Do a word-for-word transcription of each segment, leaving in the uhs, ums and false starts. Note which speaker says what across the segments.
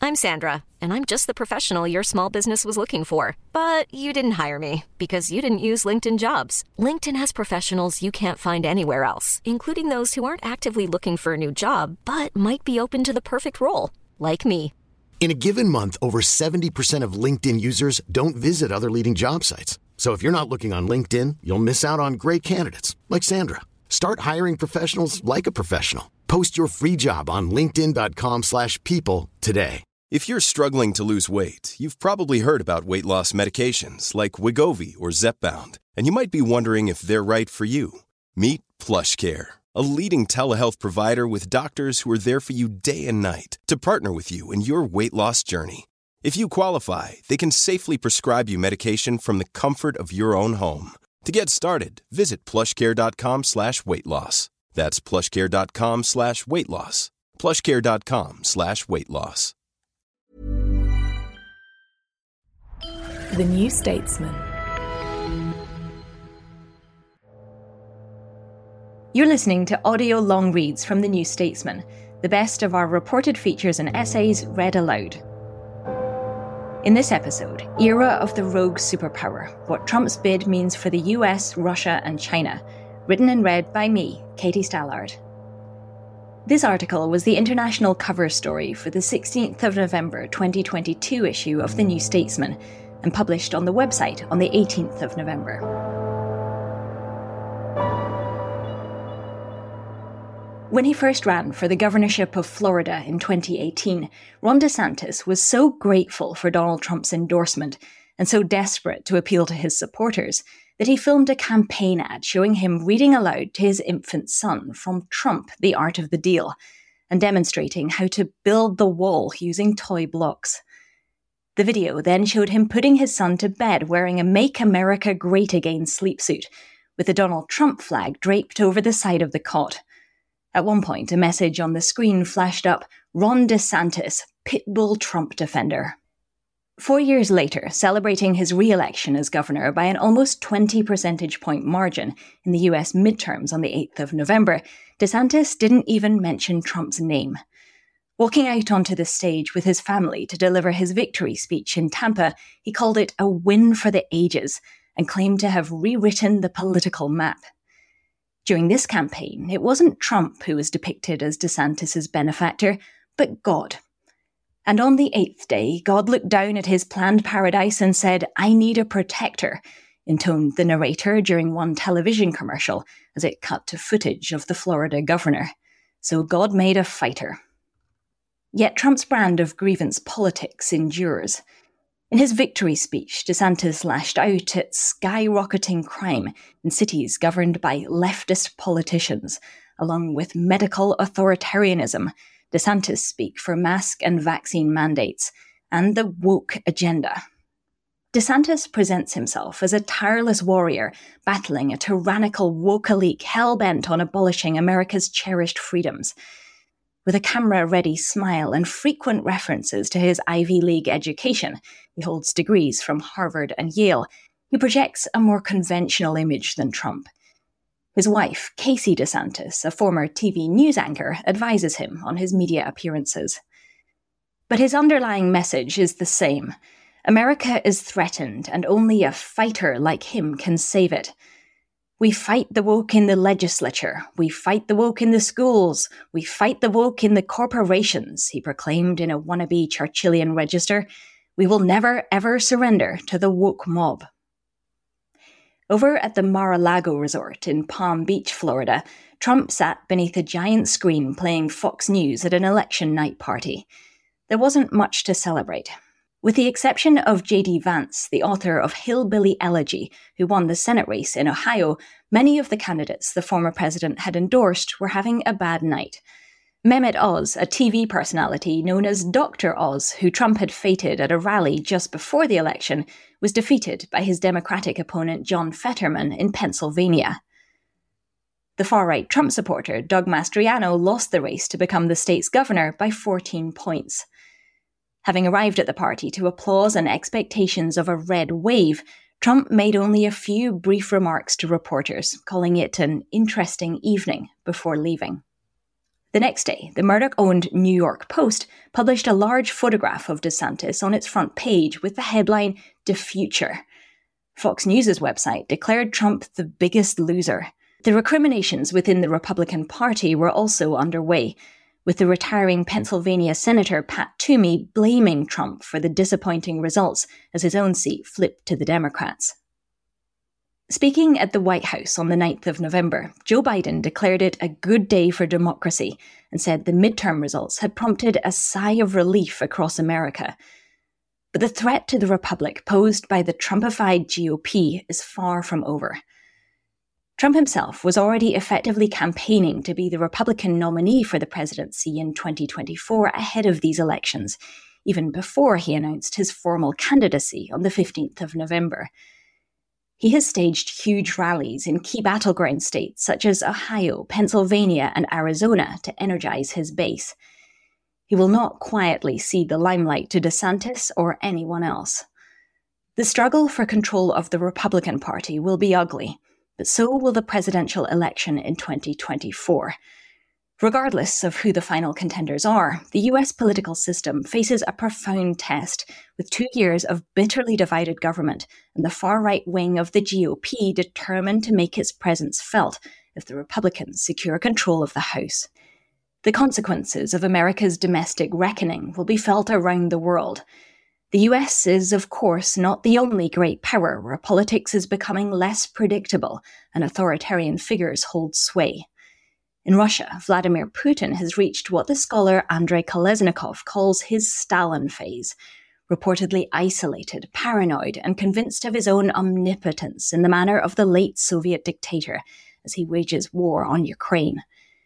Speaker 1: I'm Sandra, and I'm just the professional your small business was looking for. But you didn't hire me because you didn't use LinkedIn Jobs. LinkedIn has professionals you can't find anywhere else, including those who aren't actively looking for a new job, but might be open to the perfect role, like me.
Speaker 2: In a given month, over seventy percent of LinkedIn users don't visit other leading job sites. So if you're not looking on LinkedIn, you'll miss out on great candidates like Sandra. Start hiring professionals like a professional. Post your free job on linkedin.com slash people today.
Speaker 3: If you're struggling to lose weight, you've probably heard about weight loss medications like Wegovy or Zepbound, and you might be wondering if they're right for you. Meet PlushCare, a leading telehealth provider with doctors who are there for you day and night to partner with you in your weight loss journey. If you qualify, they can safely prescribe you medication from the comfort of your own home. To get started, visit plushcare.com slash weight loss. That's plushcare.com slash weight loss. plushcare.com slash weight loss.
Speaker 4: The New Statesman. You're listening to audio long reads from The New Statesman, the best of our reported features and essays read aloud. In this episode, Era of the Rogue Superpower, What Trump's Bid Means for the U S, Russia and China, written and read by me, Katie Stallard. This article was the international cover story for the sixteenth of November twenty twenty-two issue of The New Statesman, and published on the website on the eighteenth of November. When he first ran for the governorship of Florida in twenty eighteen, Ron DeSantis was so grateful for Donald Trump's endorsement and so desperate to appeal to his supporters that he filmed a campaign ad showing him reading aloud to his infant son from Trump, The Art of the Deal, and demonstrating how to build the wall using toy blocks. The video then showed him putting his son to bed wearing a Make America Great Again sleepsuit, with the Donald Trump flag draped over the side of the cot. At one point, a message on the screen flashed up, Ron DeSantis, Pitbull Trump defender. Four years later, celebrating his re-election as governor by an almost twenty percentage point margin in the U S midterms on the eighth of November, DeSantis didn't even mention Trump's name. Walking out onto the stage with his family to deliver his victory speech in Tampa, he called it a win for the ages and claimed to have rewritten the political map. During this campaign, it wasn't Trump who was depicted as DeSantis' benefactor, but God. And on the eighth day, God looked down at his planned paradise and said, "I need a protector," intoned the narrator during one television commercial as it cut to footage of the Florida governor. So God made a fighter. Yet Trump's brand of grievance politics endures. In his victory speech, DeSantis lashed out at skyrocketing crime in cities governed by leftist politicians, along with medical authoritarianism, DeSantis speak for mask and vaccine mandates, and the woke agenda. DeSantis presents himself as a tireless warrior battling a tyrannical woke elite hell-bent on abolishing America's cherished freedoms. With a camera-ready smile and frequent references to his Ivy League education, he holds degrees from Harvard and Yale, he projects a more conventional image than Trump. His wife, Casey DeSantis, a former T V news anchor, advises him on his media appearances. But his underlying message is the same. America is threatened, and only a fighter like him can save it. We fight the woke in the legislature. We fight the woke in the schools. We fight the woke in the corporations, he proclaimed in a wannabe Churchillian register. We will never, ever surrender to the woke mob. Over at the Mar-a-Lago resort in Palm Beach, Florida, Trump sat beneath a giant screen playing Fox News at an election night party. There wasn't much to celebrate. With the exception of J D Vance, the author of Hillbilly Elegy, who won the Senate race in Ohio, many of the candidates the former president had endorsed were having a bad night. Mehmet Oz, a T V personality known as Doctor Oz, who Trump had feted at a rally just before the election, was defeated by his Democratic opponent John Fetterman in Pennsylvania. The far-right Trump supporter Doug Mastriano lost the race to become the state's governor by fourteen points. Having arrived at the party to applause and expectations of a red wave, Trump made only a few brief remarks to reporters, calling it an interesting evening before leaving. The next day, the Murdoch-owned New York Post published a large photograph of DeSantis on its front page with the headline, "The Future." Fox News' website declared Trump the biggest loser. The recriminations within the Republican Party were also underway, with the retiring Pennsylvania Senator Pat Toomey blaming Trump for the disappointing results as his own seat flipped to the Democrats. Speaking at the White House on the ninth of November, Joe Biden declared it a good day for democracy and said the midterm results had prompted a sigh of relief across America. But the threat to the republic posed by the Trumpified G O P is far from over. Trump himself was already effectively campaigning to be the Republican nominee for the presidency in twenty twenty-four ahead of these elections, even before he announced his formal candidacy on the fifteenth of November. He has staged huge rallies in key battleground states such as Ohio, Pennsylvania, and Arizona to energize his base. He will not quietly cede the limelight to DeSantis or anyone else. The struggle for control of the Republican Party will be ugly, but so will the presidential election in twenty twenty-four. Regardless of who the final contenders are, the U S political system faces a profound test, with two years of bitterly divided government and the far-right wing of the G O P determined to make its presence felt if the Republicans secure control of the House. The consequences of America's domestic reckoning will be felt around the world. The U S is, of course, not the only great power where politics is becoming less predictable and authoritarian figures hold sway. In Russia, Vladimir Putin has reached what the scholar Andrei Kolesnikov calls his Stalin phase, reportedly isolated, paranoid, and convinced of his own omnipotence in the manner of the late Soviet dictator as he wages war on Ukraine.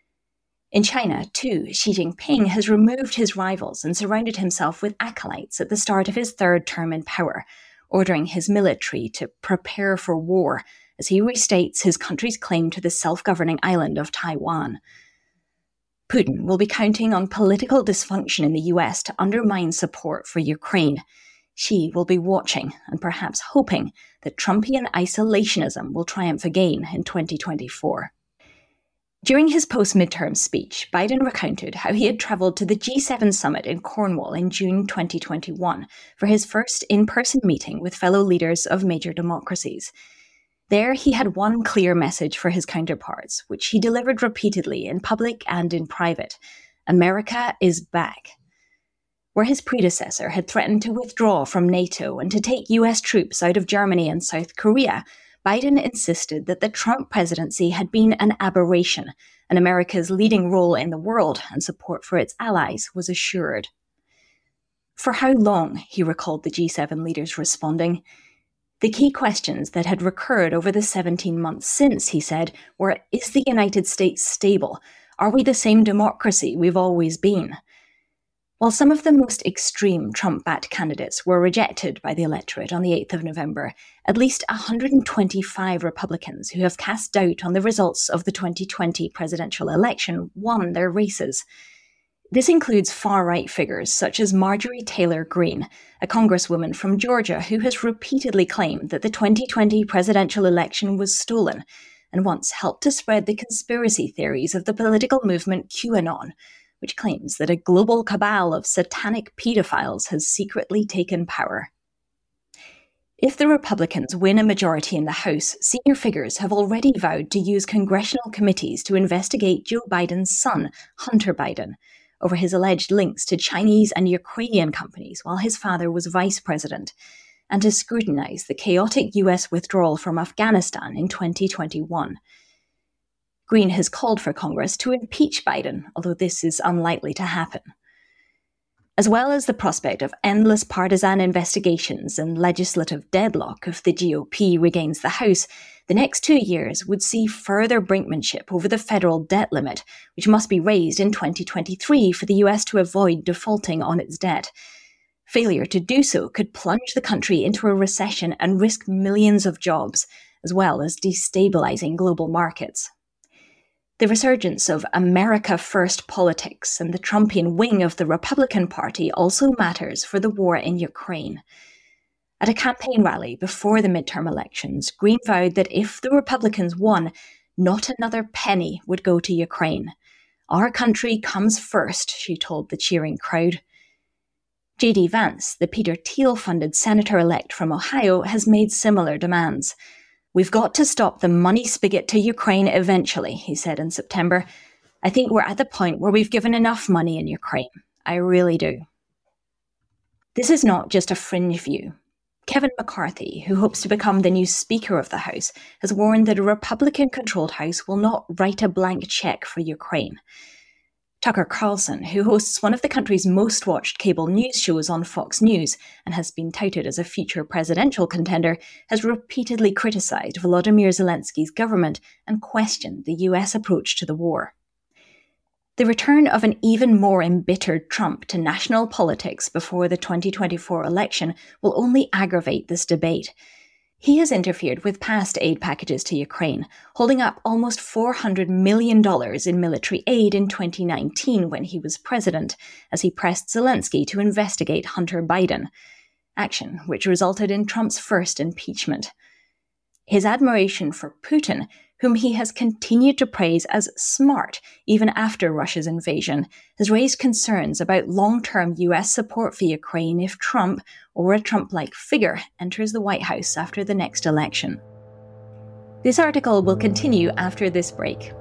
Speaker 4: In China, too, Xi Jinping has removed his rivals and surrounded himself with acolytes at the start of his third term in power, ordering his military to prepare for war as he restates his country's claim to the self-governing island of Taiwan. Putin will be counting on political dysfunction in the U S to undermine support for Ukraine. Xi will be watching and perhaps hoping that Trumpian isolationism will triumph again in twenty twenty-four. During his post-midterm speech, Biden recounted how he had travelled to the G seven summit in Cornwall in June twenty twenty-one for his first in-person meeting with fellow leaders of major democracies. There, he had one clear message for his counterparts, which he delivered repeatedly in public and in private. America is back. Where his predecessor had threatened to withdraw from NATO and to take U S troops out of Germany and South Korea, Biden insisted that the Trump presidency had been an aberration, and America's leading role in the world and support for its allies was assured. For how long, he recalled the G seven leaders responding. The key questions that had recurred over the seventeen months since, he said, were, is the United States stable? Are we the same democracy we've always been? While some of the most extreme Trump-backed candidates were rejected by the electorate on the eighth of November, at least one hundred twenty-five Republicans who have cast doubt on the results of the twenty twenty presidential election won their races. This includes far-right figures such as Marjorie Taylor Greene, a congresswoman from Georgia who has repeatedly claimed that the twenty twenty presidential election was stolen and once helped to spread the conspiracy theories of the political movement QAnon, which claims that a global cabal of satanic pedophiles has secretly taken power. If the Republicans win a majority in the House, senior figures have already vowed to use congressional committees to investigate Joe Biden's son, Hunter Biden, over his alleged links to Chinese and Ukrainian companies while his father was vice president, and to scrutinize the chaotic U S withdrawal from Afghanistan in twenty twenty-one. Greene has called for Congress to impeach Biden, although this is unlikely to happen. As well as the prospect of endless partisan investigations and legislative deadlock if the G O P regains the House, the next two years would see further brinkmanship over the federal debt limit, which must be raised in twenty twenty-three for the U S to avoid defaulting on its debt. Failure to do so could plunge the country into a recession and risk millions of jobs, as well as destabilizing global markets. The resurgence of America First politics and the Trumpian wing of the Republican Party also matters for the war in Ukraine. At a campaign rally before the midterm elections, Greene vowed that if the Republicans won, not another penny would go to Ukraine. Our country comes first, she told the cheering crowd. J D Vance, the Peter Thiel-funded senator-elect from Ohio, has made similar demands. We've got to stop the money spigot to Ukraine eventually, he said in September. I think we're at the point where we've given enough money in Ukraine. I really do. This is not just a fringe view. Kevin McCarthy, who hopes to become the new Speaker of the House, has warned that a Republican-controlled House will not write a blank cheque for Ukraine. Tucker Carlson, who hosts one of the country's most watched cable news shows on Fox News and has been touted as a future presidential contender, has repeatedly criticised Volodymyr Zelensky's government and questioned the U S approach to the war. The return of an even more embittered Trump to national politics before the twenty twenty-four election will only aggravate this debate. He has interfered with past aid packages to Ukraine, holding up almost four hundred million dollars in military aid in twenty nineteen when he was president, as he pressed Zelensky to investigate Hunter Biden, action which resulted in Trump's first impeachment. His admiration for Putin, whom he has continued to praise as smart even after Russia's invasion, has raised concerns about long-term U S support for Ukraine if Trump, or a Trump-like figure, enters the White House after the next election. This article will continue after this break.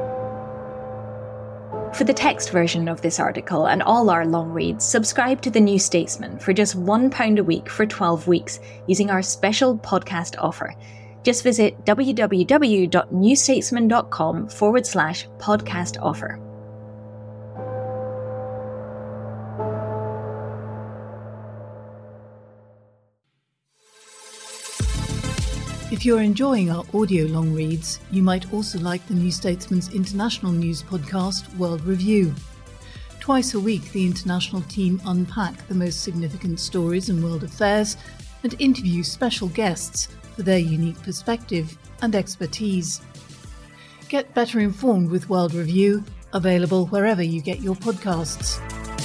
Speaker 4: For the text version of this article and all our long reads, subscribe to The New Statesman for just one pound a week for twelve weeks using our special podcast offer. Just visit www.newstatesman.com forward slash podcast offer.
Speaker 5: If you're enjoying our audio long reads, you might also like the New Statesman's international news podcast, World Review. Twice a week, the international team unpack the most significant stories in world affairs and interview special guests for their unique perspective and expertise. Get better informed with World Review, available wherever you get your podcasts.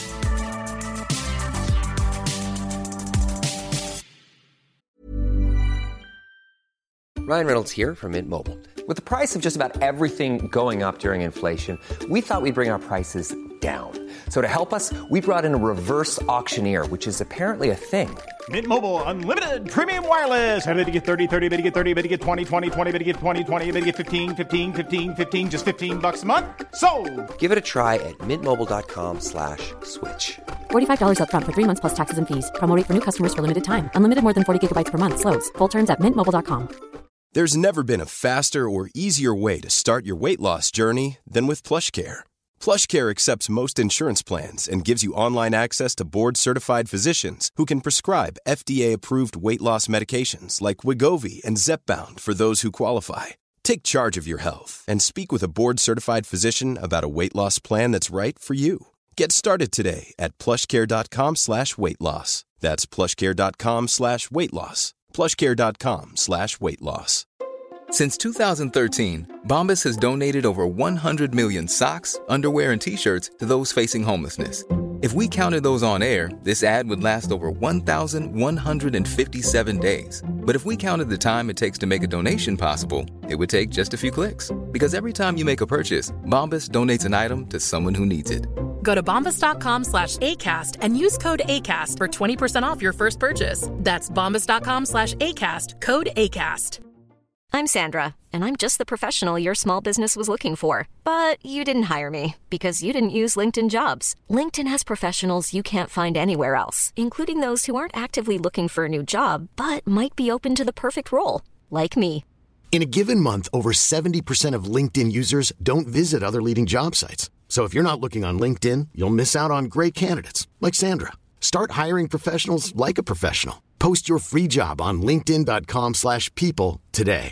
Speaker 6: Ryan Reynolds here from Mint Mobile. With the price of just about everything going up during inflation, we thought we'd bring our prices down. So to help us, we brought in a reverse auctioneer, which is apparently a thing.
Speaker 7: Mint Mobile Unlimited Premium Wireless. How to get thirty, thirty, how to get thirty, how to get twenty, twenty, twenty, how to get twenty, twenty, how to get fifteen, fifteen, fifteen, fifteen, just fifteen bucks a month? Sold! Give it a try at mintmobile.com slash switch.
Speaker 8: forty-five dollars up front for three months plus taxes and fees. Promo rate for new customers for limited time. Unlimited more than forty gigabytes per month. Slows full terms at mint mobile dot com.
Speaker 3: There's never been a faster or easier way to start your weight loss journey than with PlushCare. PlushCare accepts most insurance plans and gives you online access to board-certified physicians who can prescribe F D A-approved weight loss medications like Wegovy and Zepbound for those who qualify. Take charge of your health and speak with a board-certified physician about a weight loss plan that's right for you. Get started today at plushcare.com slash weight loss. That's plushcare.com slash weight loss. plushcare.com slash weight loss.
Speaker 9: Since two thousand thirteen, Bombas has donated over one hundred million socks, underwear, and T-shirts to those facing homelessness. If we counted those on air, this ad would last over one thousand one hundred fifty-seven days. But if we counted the time it takes to make a donation possible, it would take just a few clicks. Because every time you make a purchase, Bombas donates an item to someone who needs it.
Speaker 10: Go to bombas.com slash ACAST and use code ACAST for twenty percent off your first purchase. That's bombas.com slash ACAST, code ACAST.
Speaker 1: I'm Sandra, and I'm just the professional your small business was looking for. But you didn't hire me because you didn't use LinkedIn Jobs. LinkedIn has professionals you can't find anywhere else, including those who aren't actively looking for a new job, but might be open to the perfect role, like me.
Speaker 2: In a given month, over seventy percent of LinkedIn users don't visit other leading job sites. So if you're not looking on LinkedIn, you'll miss out on great candidates, like Sandra. Start hiring professionals like a professional. Post your free job on linkedin.com slash people today.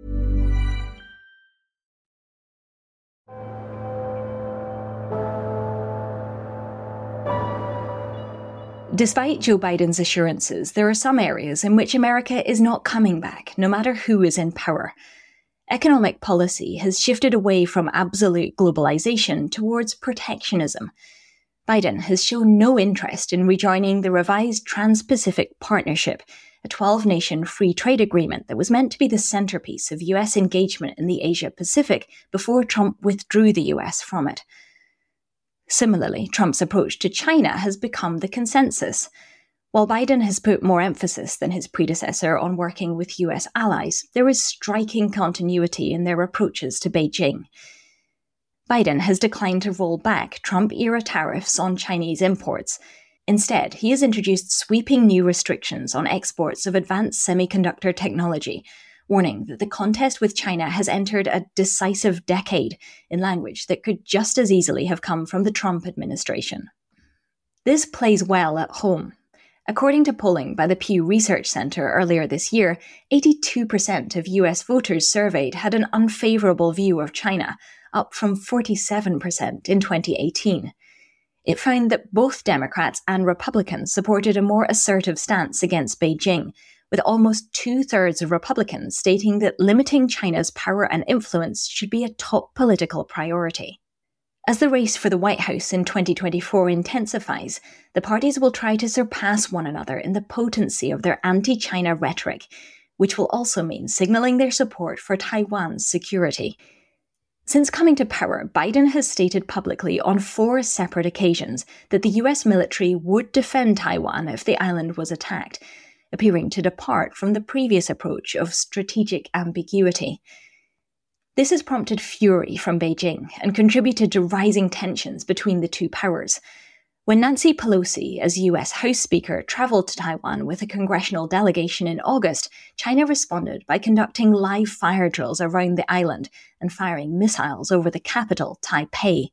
Speaker 4: Despite Joe Biden's assurances, there are some areas in which America is not coming back, no matter who is in power. Economic policy has shifted away from absolute globalization towards protectionism. Biden has shown no interest in rejoining the revised Trans-Pacific Partnership, a twelve-nation free trade agreement that was meant to be the centerpiece of U S engagement in the Asia-Pacific before Trump withdrew the U S from it. Similarly, Trump's approach to China has become the consensus. While Biden has put more emphasis than his predecessor on working with U S allies, there is striking continuity in their approaches to Beijing. Biden has declined to roll back Trump-era tariffs on Chinese imports. Instead, he has introduced sweeping new restrictions on exports of advanced semiconductor technology, warning that the contest with China has entered a decisive decade, in language that could just as easily have come from the Trump administration. This plays well at home. According to polling by the Pew Research Center earlier this year, eighty-two percent of U S voters surveyed had an unfavorable view of China, up from forty-seven percent in twenty eighteen. It found that both Democrats and Republicans supported a more assertive stance against Beijing, with almost two-thirds of Republicans stating that limiting China's power and influence should be a top political priority. As the race for the White House in twenty twenty-four intensifies, the parties will try to surpass one another in the potency of their anti-China rhetoric, which will also mean signaling their support for Taiwan's security. Since coming to power, Biden has stated publicly on four separate occasions that the U S military would defend Taiwan if the island was attacked, appearing to depart from the previous approach of strategic ambiguity. This has prompted fury from Beijing and contributed to rising tensions between the two powers. When Nancy Pelosi, as U S House Speaker, travelled to Taiwan with a congressional delegation in August, China responded by conducting live fire drills around the island and firing missiles over the capital, Taipei.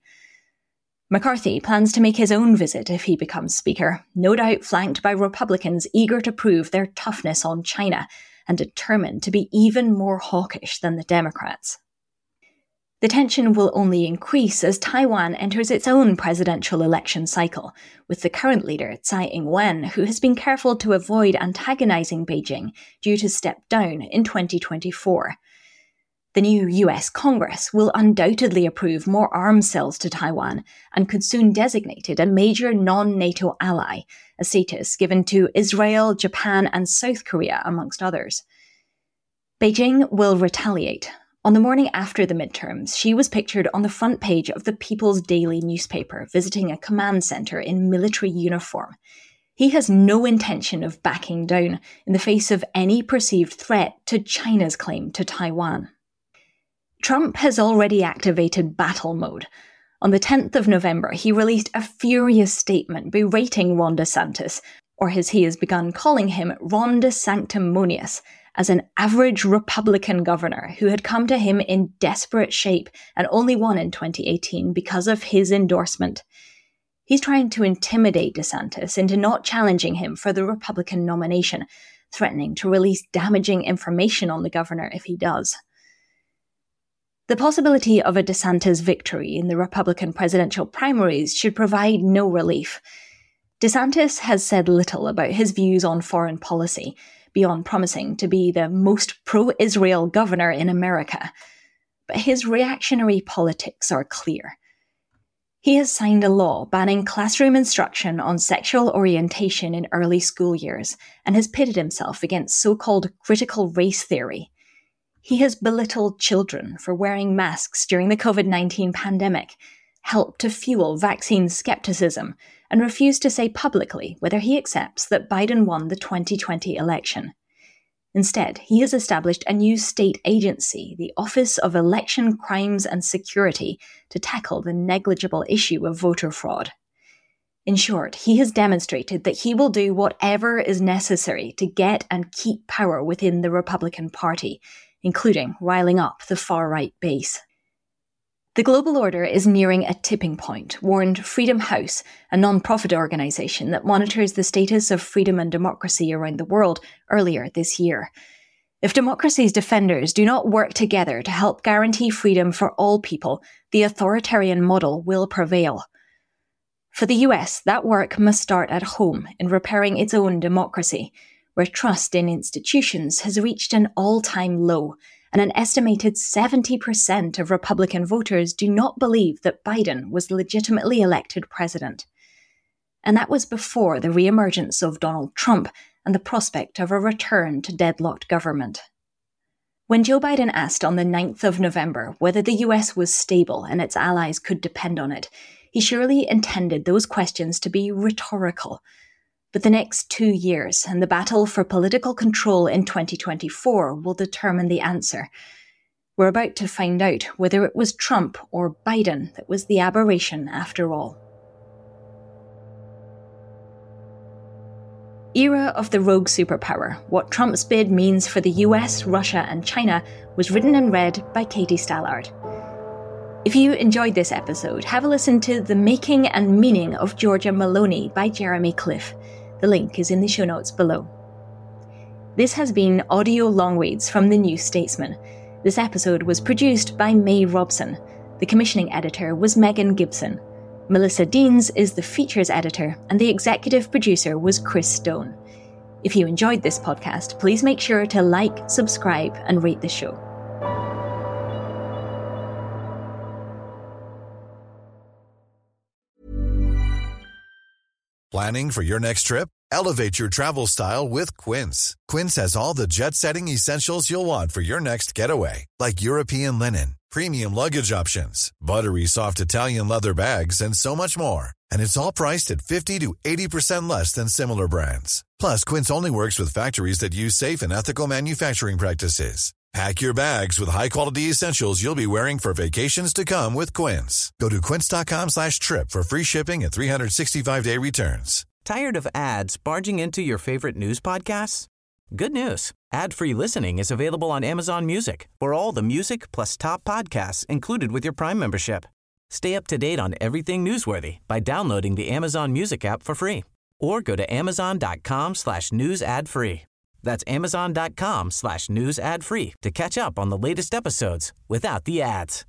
Speaker 4: McCarthy plans to make his own visit if he becomes Speaker, no doubt flanked by Republicans eager to prove their toughness on China and determined to be even more hawkish than the Democrats. The tension will only increase as Taiwan enters its own presidential election cycle, with the current leader, Tsai Ing-wen, who has been careful to avoid antagonizing Beijing, due to step down in twenty twenty-four. The new U S Congress will undoubtedly approve more arms sales to Taiwan and could soon designate it a major non-NATO ally, a status given to Israel, Japan, and South Korea, amongst others. Beijing will retaliate. On the morning after the midterms, Xi was pictured on the front page of the People's Daily newspaper visiting a command center in military uniform. He has no intention of backing down in the face of any perceived threat to China's claim to Taiwan. Trump has already activated battle mode. On the tenth of November, he released a furious statement berating Ron DeSantis, or as he has begun calling him, Ron DeSanctimonious, as an average Republican governor who had come to him in desperate shape and only won in twenty eighteen because of his endorsement. He's trying to intimidate DeSantis into not challenging him for the Republican nomination, threatening to release damaging information on the governor if he does. The possibility of a DeSantis victory in the Republican presidential primaries should provide no relief. DeSantis has said little about his views on foreign policy, beyond promising to be the most pro-Israel governor in America. But his reactionary politics are clear. He has signed a law banning classroom instruction on sexual orientation in early school years and has pitted himself against so-called critical race theory. He has belittled children for wearing masks during the covid nineteen pandemic, helped to fuel vaccine skepticism, and refused to say publicly whether he accepts that Biden won the twenty twenty election. Instead, he has established a new state agency, the Office of Election Crimes and Security, to tackle the negligible issue of voter fraud. In short, he has demonstrated that he will do whatever is necessary to get and keep power within the Republican Party, including riling up the far-right base. The global order is nearing a tipping point, warned Freedom House, a non-profit organisation that monitors the status of freedom and democracy around the world, earlier this year. If democracy's defenders do not work together to help guarantee freedom for all people, the authoritarian model will prevail. For the U S, that work must start at home in repairing its own democracy, where trust in institutions has reached an all-time low, and an estimated seventy percent of Republican voters do not believe that Biden was legitimately elected president. And that was before the re-emergence of Donald Trump and the prospect of a return to deadlocked government. When Joe Biden asked on the ninth of November whether the U S was stable and its allies could depend on it, he surely intended those questions to be rhetorical. But the next two years and the battle for political control in twenty twenty-four will determine the answer. We're about to find out whether it was Trump or Biden that was the aberration after all. Era of the Rogue Superpower, What Trump's Bid Means for the U S, Russia and China, was written and read by Katie Stallard. If you enjoyed this episode, have a listen to The Making and Meaning of Georgia Maloney by Jeremy Cliff. The link is in the show notes below. This has been Audio Long Reads from The New Statesman. This episode was produced by May Robson. The commissioning editor was Megan Gibson. Melissa Deans is the features editor, and the executive producer was Chris Stone. If you enjoyed this podcast, please make sure to like, subscribe, and rate the show.
Speaker 11: Planning for your next trip? Elevate your travel style with Quince. Quince has all the jet-setting essentials you'll want for your next getaway, like European linen, premium luggage options, buttery soft Italian leather bags, and so much more. And it's all priced at fifty to eighty percent less than similar brands. Plus, Quince only works with factories that use safe and ethical manufacturing practices. Pack your bags with high-quality essentials you'll be wearing for vacations to come with Quince. Go to quince.com slash trip for free shipping and three sixty-five day returns.
Speaker 12: Tired of ads barging into your favorite news podcasts? Good news. Ad-free listening is available on Amazon Music for all the music plus top podcasts included with your Prime membership. Stay up to date on everything newsworthy by downloading the Amazon Music app for free or go to amazon.com slash news ad free. That's amazon.com slash news ad free to catch up on the latest episodes without the ads.